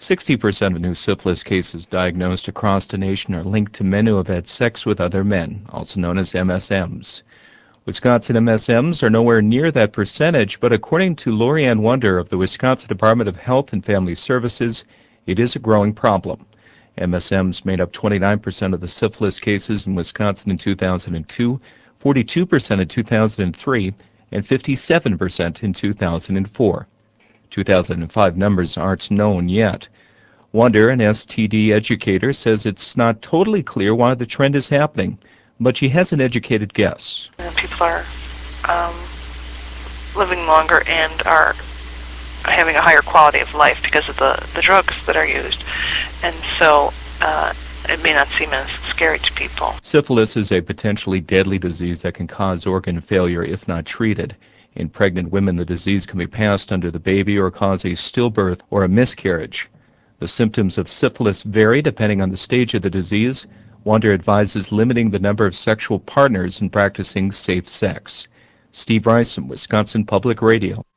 60% of new syphilis cases diagnosed across the nation are linked to men who have had sex with other men, also known as MSMs. Wisconsin MSMs are nowhere near that percentage, but according to Lorianne Wunder of the Wisconsin Department of Health and Family Services, it is a growing problem. MSMs made up 29% of the syphilis cases in Wisconsin in 2002, 42% in 2003, and 57% in 2004. 2005 numbers aren't known yet. Wunder, an STD educator, says it's not totally clear why the trend is happening, but she has an educated guess. People are living longer and are having a higher quality of life because of the drugs that are used, and so it may not seem as scary to people. Syphilis is a potentially deadly disease that can cause organ failure if not treated. In pregnant women, the disease can be passed under the baby or cause a stillbirth or a miscarriage. The symptoms of syphilis vary depending on the stage of the disease. Wunder advises limiting the number of sexual partners and practicing safe sex. Steve Rice, Wisconsin Public Radio.